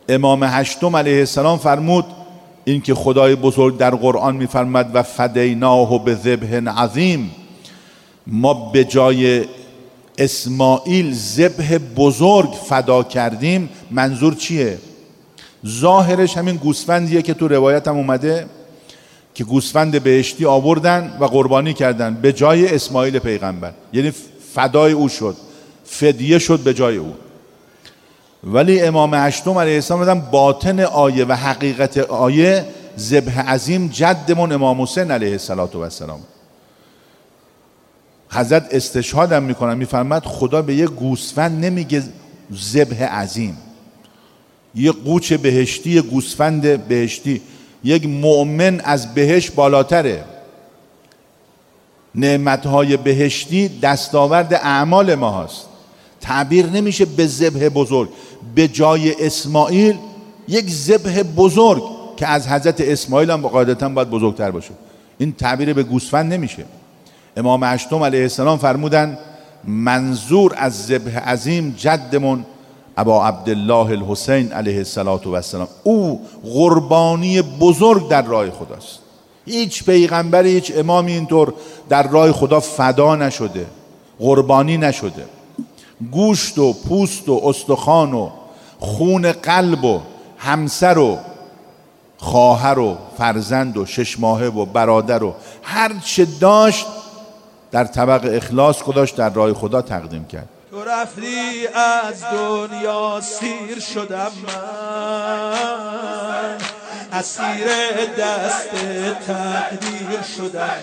امام هشتم علیه السلام فرمود این که خدای بزرگ در قرآن میفرماد و فدیناه بذبح عظیم، ما به جای اسماعیل ذبح بزرگ فدا کردیم. منظور چیه؟ ظاهرش همین گوسفندیه که تو روایت هم اومده که گوسفند بهشتی آوردن و قربانی کردن به جای اسماعیل پیغمبر، یعنی فدای او شد، فدیه شد به جای او. ولی امام هشتم علیه السلام بدن باطن آیه و حقیقت آیه ذبح عظیم جدمون امام حسین علیه السلام. حضرت استشهادم میکنن، میفرماد خدا به یه گوسفند نمیگه ذبح عظیم. یه قوچ بهشتی، یه گوسفند بهشتی، یک مؤمن از بهشت بالاتره. نعمتهای بهشتی دستاورد اعمال ما هست، تعبیر نمیشه به ذبح بزرگ. به جای اسماعیل یک ذبح بزرگ که از حضرت اسماعیل هم قاعدتا باید بزرگتر باشه، این تعبیر به گوسفند نمیشه. امام هشتم علیه السلام فرمودن منظور از ذبح عظیم جدمون ابا عبدالله الحسین علیه السلام، او قربانی بزرگ در راه خداست. هیچ پیغمبری، هیچ امامی اینطور در راه خدا فدا نشده، قربانی نشده. گوشت و پوست و استخوان و خون قلب و همسر و خواهر و فرزند و 6 ماهه و برادر و هر چه داشت در طبق اخلاص گذاشت، در راه خدا تقدیم کرد. تو رفتی از دنیا سیر شدم من، اسیر دست تقدیر شدم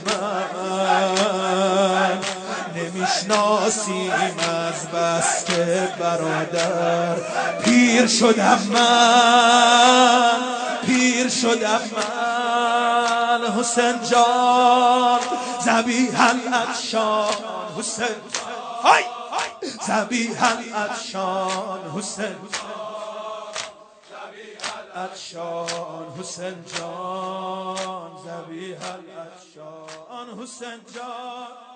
من، نمیشناسیم از بس که برادر پیر شدم من، پیر شدم من. حسین جان ذبیحاً عطشان، حسین های ذبیحاً عطشان، حسین عطشان، حسین جان ذبیحاً عطشان، حسین جان.